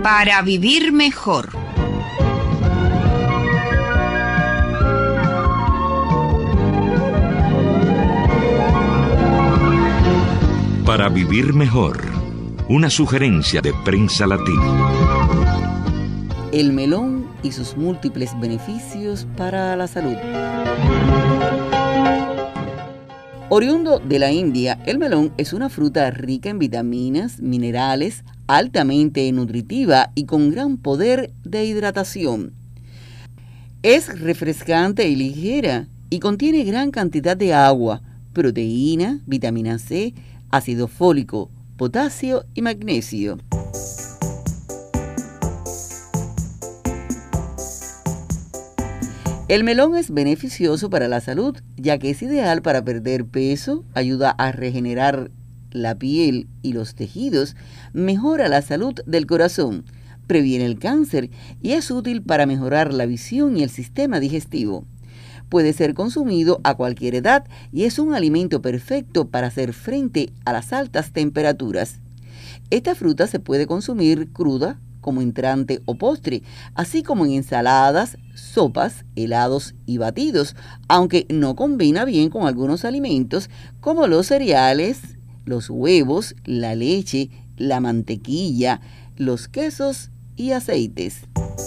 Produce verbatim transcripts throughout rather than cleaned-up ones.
Para vivir mejor. Para vivir mejor. Una sugerencia de Prensa Latina. El melón y sus múltiples beneficios para la salud. Oriundo de la India, el melón es una fruta rica en vitaminas, minerales, altamente nutritiva y con gran poder de hidratación. Es refrescante y ligera y contiene gran cantidad de agua, proteína, vitamina C, ácido fólico, potasio y magnesio. El melón es beneficioso para la salud, ya que es ideal para perder peso, ayuda a regenerar la piel y los tejidos, mejora la salud del corazón, previene el cáncer y es útil para mejorar la visión y el sistema digestivo. Puede ser consumido a cualquier edad y es un alimento perfecto para hacer frente a las altas temperaturas. Esta fruta se puede consumir cruda, como entrante o postre, así como en ensaladas, sopas, helados y batidos, aunque no combina bien con algunos alimentos como los cereales, los huevos, la leche, la mantequilla, los quesos y aceites.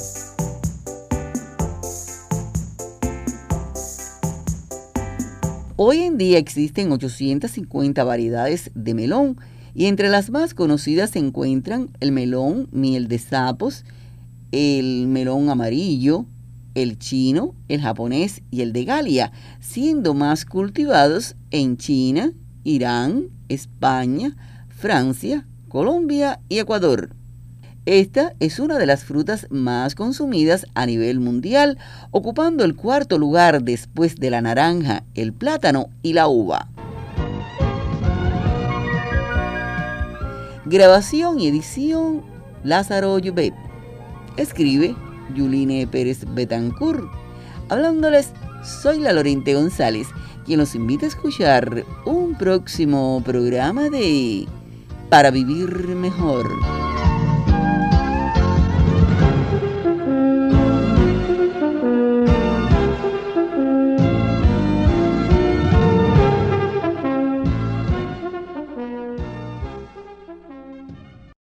Hoy en día existen ochocientas cincuenta variedades de melón y entre las más conocidas se encuentran el melón miel de sapos, el melón amarillo, el chino, el japonés y el de Galia, siendo más cultivados en China, Irán, España, Francia, Colombia y Ecuador. Esta es una de las frutas más consumidas a nivel mundial, ocupando el cuarto lugar después de la naranja, el plátano y la uva. Grabación y edición, Lázaro Llobet. Escribe Yuline Pérez Betancourt. Hablándoles, soy la Lorente González, quien los invita a escuchar un próximo programa de Para Vivir Mejor.